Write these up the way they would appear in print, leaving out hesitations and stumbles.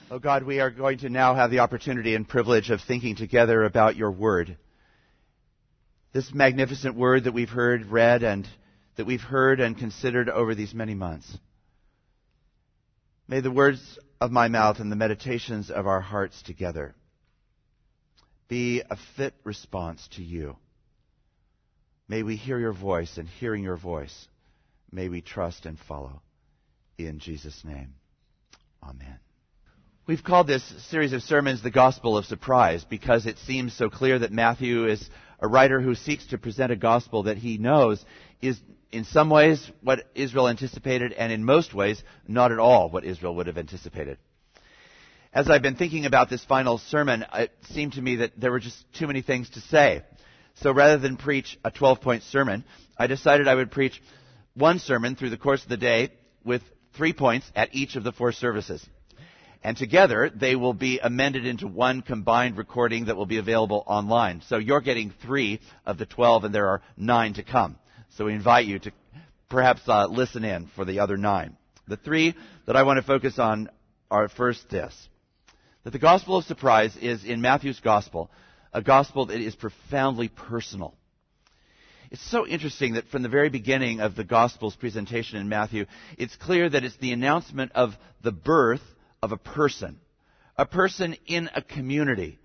Oh God, we are going to now have the opportunity and privilege of thinking together about your word. This magnificent word that we've heard read and that we've heard and considered over these many months. May the words of my mouth and the meditations of our hearts together be a fit response to you. May we hear your voice, and hearing your voice, may we trust and follow. In Jesus' name, amen. We've called this series of sermons the Gospel of Surprise because it seems so clear that Matthew is a writer who seeks to present a gospel that he knows is in some ways what Israel anticipated and in most ways not at all what Israel would have anticipated. As I've been thinking about this final sermon, it seemed to me that there were just too many things to say. So rather than preach a 12-point sermon, I decided I would preach one sermon through the course of the day with 3 points at each of the 4 services. And together, they will be amended into one combined recording that will be available online. So you're getting 3 of the 12, and there are 9 to come. So we invite you to perhaps listen in for the other 9. The 3 that I want to focus on are first this, that the Gospel of Surprise is, in Matthew's Gospel, a gospel that is profoundly personal. It's so interesting that from the very beginning of the Gospel's presentation in Matthew, it's clear that it's the announcement of the birth of a person in a community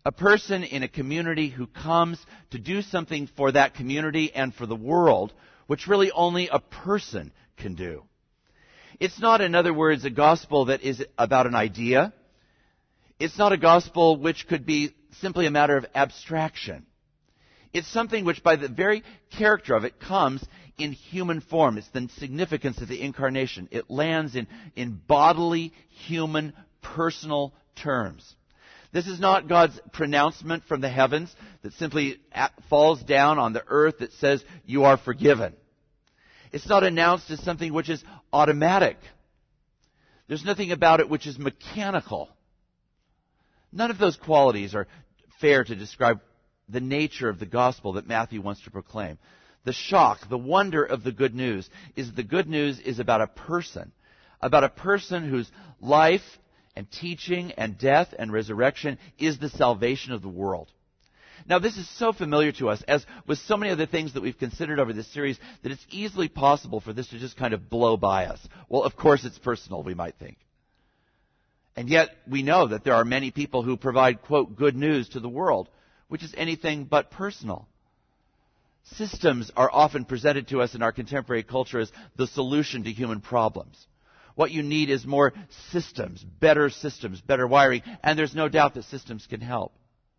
who comes to do something for that community and for the world, which really only a person can do. It's not, in other words, a gospel that is about an idea. It's not a gospel which could be simply a matter of abstraction. It's something which, by the very character of it, comes in human form. It's the significance of the incarnation. It lands in bodily, human, personal terms. This is not God's pronouncement from the heavens that simply falls down on the earth that says, you are forgiven. It's not announced as something which is automatic. There's nothing about it which is mechanical. None of those qualities are fair to describe the nature of the gospel that Matthew wants to proclaim. The shock, the wonder of the good news is about a person whose life and teaching and death and resurrection is the salvation of the world. Now, this is so familiar to us, as with so many other things that we've considered over this series, that it's easily possible for this to just kind of blow by us. Well, of course it's personal, we might think. And yet, we know that there are many people who provide, quote, good news to the world, which is anything but personal. Systems are often presented to us in our contemporary culture as the solution to human problems. What you need is more systems, better wiring, and there's no doubt that systems can help.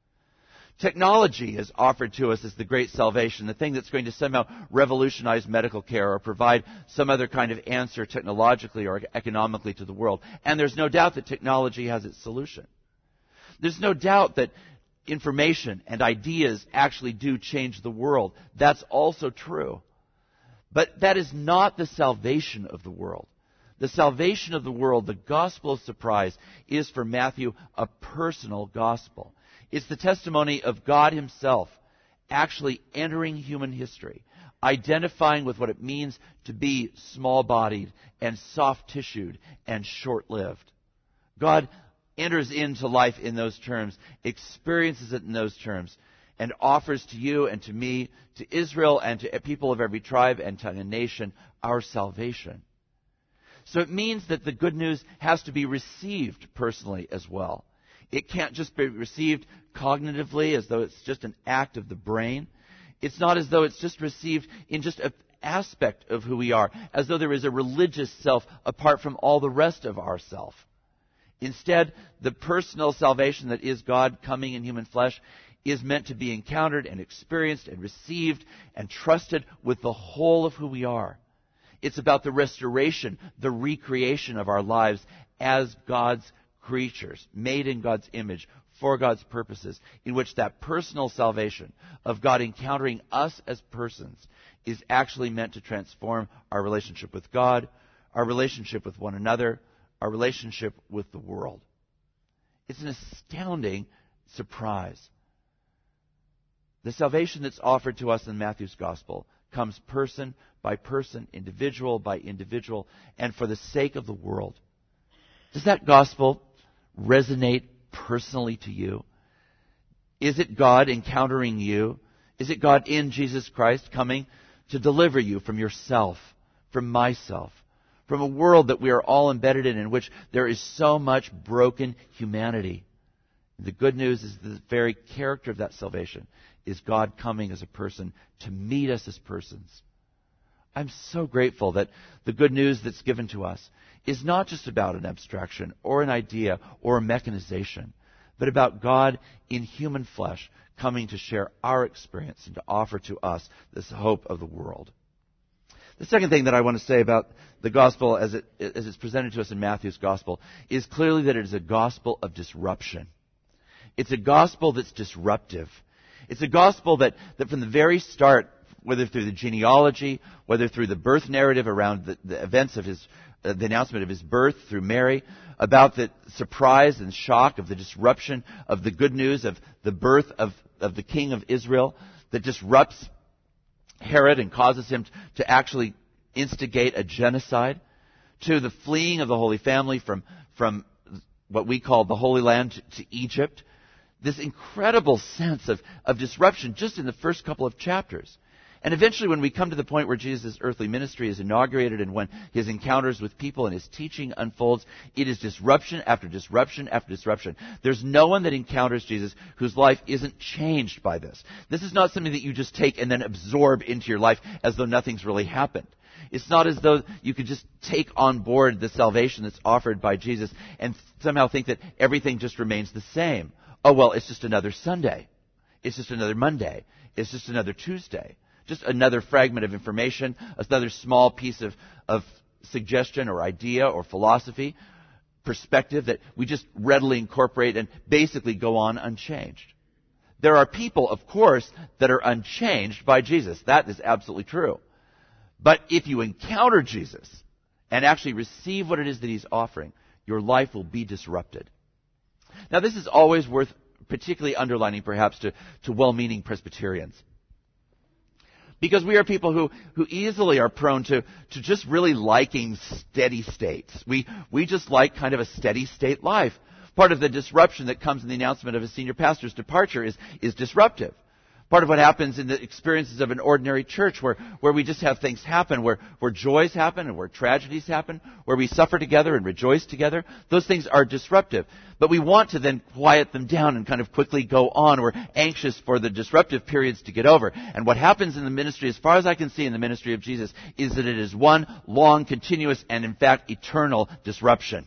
Technology is offered to us as the great salvation, the thing that's going to somehow revolutionize medical care or provide some other kind of answer technologically or economically to the world. And there's no doubt that technology has its solution. There's no doubt that information and ideas actually do change the world. That's also true. But that is not the salvation of the world. The salvation of the world, the gospel of surprise, is for Matthew a personal gospel. It's the testimony of God himself actually entering human history, identifying with what it means to be small-bodied and soft-tissued and short-lived. God enters into life in those terms, experiences it in those terms, and offers to you and to me, to Israel and to people of every tribe and tongue and nation, our salvation. So it means that the good news has to be received personally as well. It can't just be received cognitively as though it's just an act of the brain. It's not as though it's just received in just an aspect of who we are, as though there is a religious self apart from all the rest of our self. Instead, the personal salvation that is God coming in human flesh is meant to be encountered and experienced and received and trusted with the whole of who we are. It's about the restoration, the recreation of our lives as God's creatures, made in God's image, for God's purposes, in which that personal salvation of God encountering us as persons is actually meant to transform our relationship with God, our relationship with one another, our relationship with the world. It's an astounding surprise. The salvation that's offered to us in Matthew's Gospel comes person by person, individual by individual, and for the sake of the world. Does that gospel resonate personally to you? Is it God encountering you? Is it God in Jesus Christ coming to deliver you from yourself, from myself, from a world that we are all embedded in which there is so much broken humanity? The good news is the very character of that salvation is God coming as a person to meet us as persons. I'm so grateful that the good news that's given to us is not just about an abstraction or an idea or a mechanization, but about God in human flesh coming to share our experience and to offer to us this hope of the world. The second thing that I want to say about the gospel as it's presented to us in Matthew's gospel is clearly that it is a gospel of disruption. It's a gospel that's disruptive. It's a gospel that from the very start, whether through the genealogy, whether through the birth narrative around the events of the announcement of his birth through Mary, about the surprise and shock of the disruption of the good news of the birth of the King of Israel that disrupts Herod and causes him to actually instigate a genocide, to the fleeing of the Holy Family from what we call the Holy Land to Egypt. This incredible sense of disruption just in the first couple of chapters. And eventually when we come to the point where Jesus' earthly ministry is inaugurated and when his encounters with people and his teaching unfolds, it is disruption after disruption after disruption. There's no one that encounters Jesus whose life isn't changed by this. This is not something that you just take and then absorb into your life as though nothing's really happened. It's not as though you could just take on board the salvation that's offered by Jesus and somehow think that everything just remains the same. Oh, well, it's just another Sunday. It's just another Monday. It's just another Tuesday. Just another fragment of information, another small piece of suggestion or idea or philosophy, perspective that we just readily incorporate and basically go on unchanged. There are people, of course, that are unchanged by Jesus. That is absolutely true. But if you encounter Jesus and actually receive what it is that he's offering, your life will be disrupted. Now, this is always worth particularly underlining, perhaps, to well-meaning Presbyterians. Because we are people who easily are prone to just really liking steady states. We just like kind of a steady state life. Part of the disruption that comes in the announcement of a senior pastor's departure is disruptive. Part of what happens in the experiences of an ordinary church where we just have things happen, where joys happen and where tragedies happen, where we suffer together and rejoice together. Those things are disruptive. But we want to then quiet them down and kind of quickly go on. We're anxious for the disruptive periods to get over. And what happens in the ministry, as far as I can see in the ministry of Jesus, is that it is one long, continuous, and in fact eternal disruption.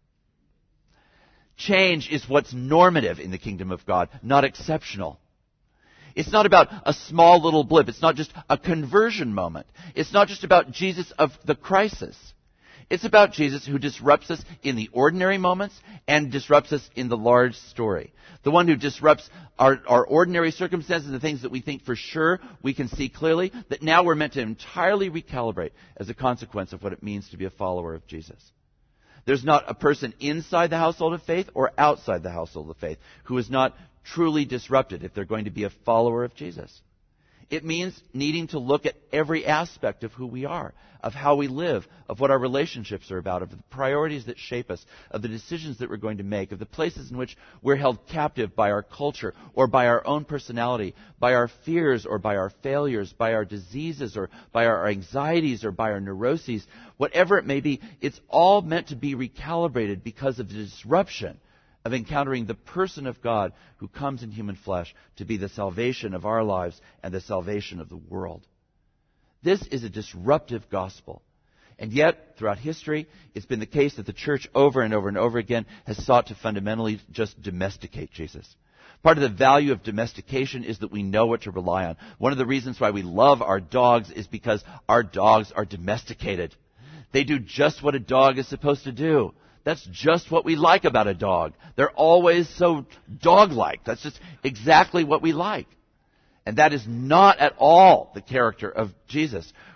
Change is what's normative in the kingdom of God, not exceptional. It's not about a small little blip. It's not just a conversion moment. It's not just about Jesus of the crisis. It's about Jesus who disrupts us in the ordinary moments and disrupts us in the large story. The one who disrupts our ordinary circumstances, the things that we think for sure we can see clearly, that now we're meant to entirely recalibrate as a consequence of what it means to be a follower of Jesus. There's not a person inside the household of faith or outside the household of faith who is not truly disrupted if they're going to be a follower of Jesus. It means needing to look at every aspect of who we are, of how we live, of what our relationships are about, of the priorities that shape us, of the decisions that we're going to make, of the places in which we're held captive by our culture or by our own personality, by our fears or by our failures, by our diseases or by our anxieties or by our neuroses. Whatever it may be, it's all meant to be recalibrated because of the disruption of encountering the person of God who comes in human flesh to be the salvation of our lives and the salvation of the world. This is a disruptive gospel. And yet, throughout history, it's been the case that the church over and over and over again has sought to fundamentally just domesticate Jesus. Part of the value of domestication is that we know what to rely on. One of the reasons why we love our dogs is because our dogs are domesticated. They do just what a dog is supposed to do. That's just what we like about a dog. They're always so dog-like. That's just exactly what we like. And that is not at all the character of Jesus,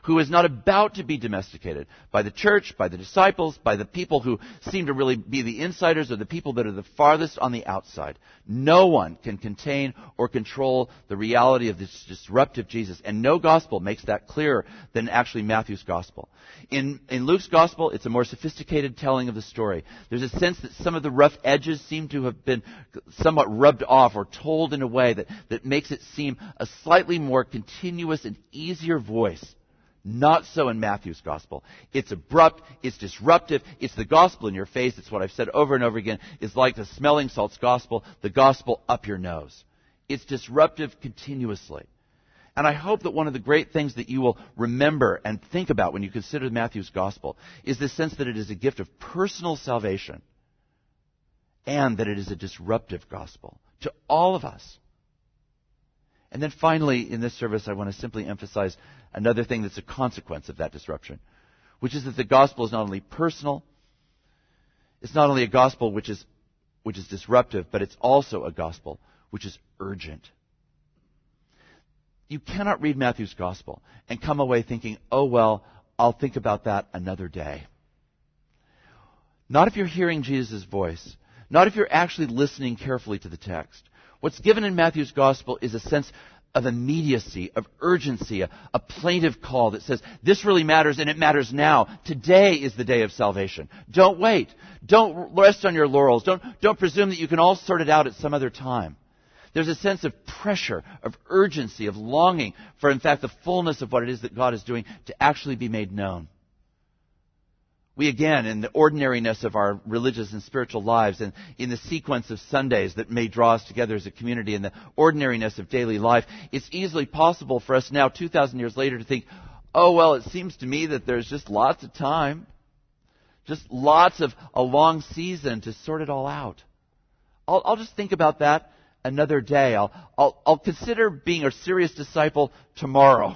who is not about to be domesticated by the church, by the disciples, by the people who seem to really be the insiders or the people that are the farthest on the outside. No one can contain or control the reality of this disruptive Jesus. And no gospel makes that clearer than actually Matthew's gospel. In Luke's gospel, it's a more sophisticated telling of the story. There's a sense that some of the rough edges seem to have been somewhat rubbed off or told in a way that makes it seem a slightly more continuous and easier voice. Not so in Matthew's gospel. It's abrupt, it's disruptive, it's the gospel in your face. It's what I've said over and over again. It's like the smelling salts gospel, the gospel up your nose. It's disruptive continuously. And I hope that one of the great things that you will remember and think about when you consider Matthew's gospel is this sense that it is a gift of personal salvation and that it is a disruptive gospel to all of us. And then finally, in this service, I want to simply emphasize another thing that's a consequence of that disruption, which is that the gospel is not only personal, it's not only a gospel which is disruptive, but it's also a gospel which is urgent. You cannot read Matthew's gospel and come away thinking, oh, well, I'll think about that another day. Not if you're hearing Jesus' voice. Not if you're actually listening carefully to the text. What's given in Matthew's gospel is a sense of immediacy, of urgency, a plaintive call that says, this really matters and it matters now. Today is the day of salvation. Don't wait. Don't rest on your laurels. Don't presume that you can all sort it out at some other time. There's a sense of pressure, of urgency, of longing for, in fact, the fullness of what it is that God is doing to actually be made known. We, again, in the ordinariness of our religious and spiritual lives, and in the sequence of Sundays that may draw us together as a community, in the ordinariness of daily life, it's easily possible for us now, 2,000 years later, to think, oh, well, it seems to me that there's just lots of time, just lots of a long season to sort it all out. I'll just think about that another day. I'll consider being a serious disciple tomorrow.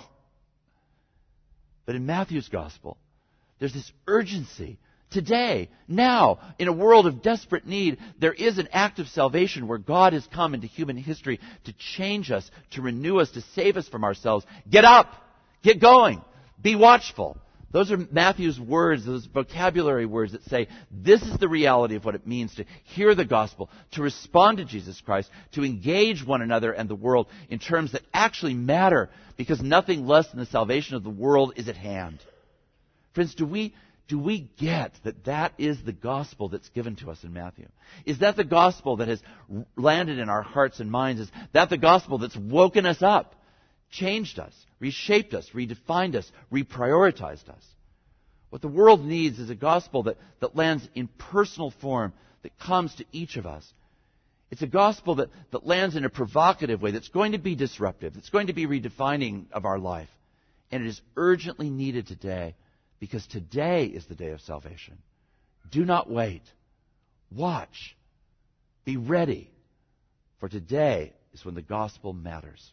But in Matthew's gospel, there's this urgency. Today, now, in a world of desperate need, there is an act of salvation where God has come into human history to change us, to renew us, to save us from ourselves. Get up! Get going! Be watchful! Those are Matthew's words, those vocabulary words that say this is the reality of what it means to hear the gospel, to respond to Jesus Christ, to engage one another and the world in terms that actually matter, because nothing less than the salvation of the world is at hand. Friends, do we get that that is the gospel that's given to us in Matthew? Is that the gospel that has landed in our hearts and minds? Is that the gospel that's woken us up, changed us, reshaped us, redefined us, reprioritized us? What the world needs is a gospel that lands in personal form, that comes to each of us. It's a gospel that lands in a provocative way, that's going to be disruptive, that's going to be redefining of our life. And it is urgently needed today, because today is the day of salvation. Do not wait. Watch. Be ready. For today is when the gospel matters.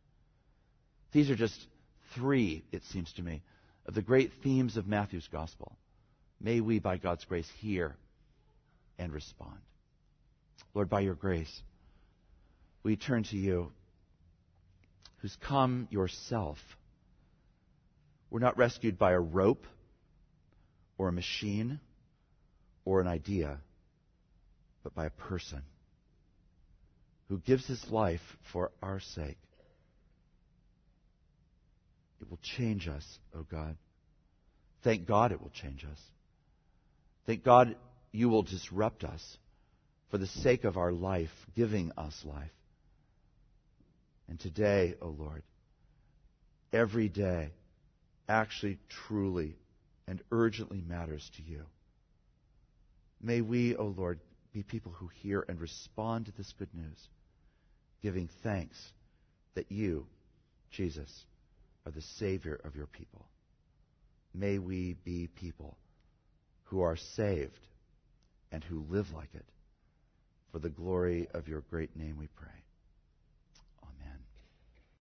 These are just three, it seems to me, of the great themes of Matthew's gospel. May we, by God's grace, hear and respond. Lord, by your grace, we turn to you, who's come yourself. We're not rescued by a rope or a machine or an idea, but by a person who gives his life for our sake. It will change us, O God. Thank God it will change us. Thank God you will disrupt us for the sake of our life, giving us life. And today, O Lord, every day actually, truly, and urgently matters to you. May we, O Lord, be people who hear and respond to this good news, giving thanks that you, Jesus, are the Savior of your people. May we be people who are saved and who live like it. For the glory of your great name we pray.